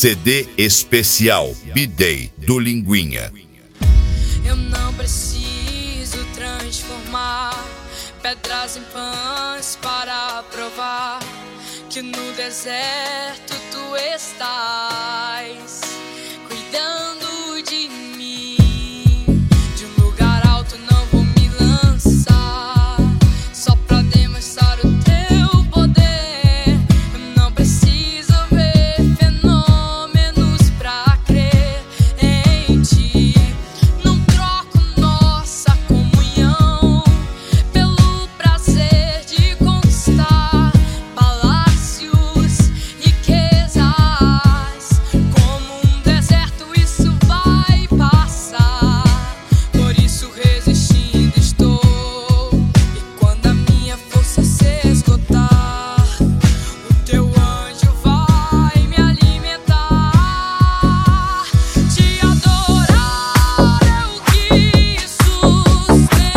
CD especial B-Day do Linguinha. Eu não preciso transformar pedras em pães para provar que no deserto tu estás cuidando de mim. De um lugar alto não vou me lançar, só pra demonstrar o teu poder. Eu não preciso ver fenômenos pra crer em ti. Não troco nossa comunhão pelo prazer de conquistar palácios, riquezas. Como um deserto isso vai passar, por isso resistindo estou. E quando a minha força se esgotar, o teu anjo vai me alimentar. Te adorar é o que sustenta-me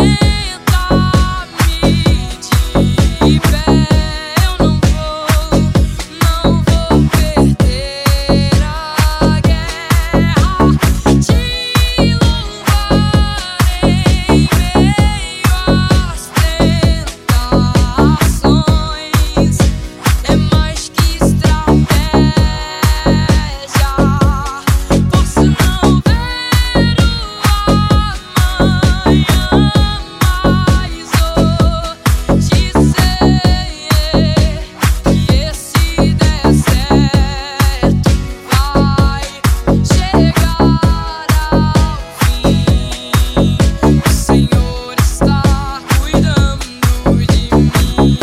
de pé. Eu não vou perder a guerra. Te louvarei em meio às tentações. É mais que estratégia, posso não ver o amanhã, mas hoje sei que esse deserto vai chegar ao fim. O Senhor está cuidando de mim.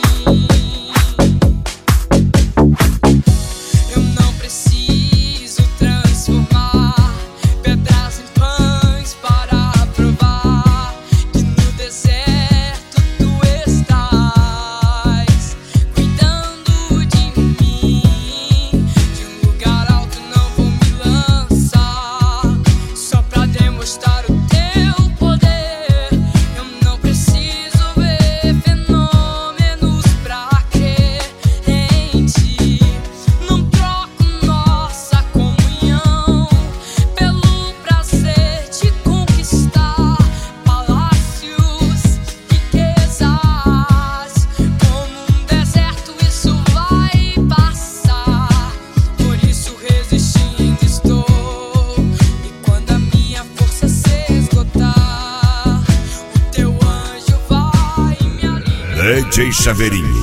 Eu não preciso transformar pedras em pães para provar que no deserto tu estás cuidando de mim. De um lugar alto não vou me lançar, só pra demonstrar o teu poder. Eu não preciso ver fenômenos pra crer em ti. Não troco nossa comunhão pelo prazer de conquistar palácios, riquezas. Como um deserto isso vai passar, por isso resistindo estou. E quando a minha força se esgotar, o teu anjo vai me alimentar. DJ Chaveirinho.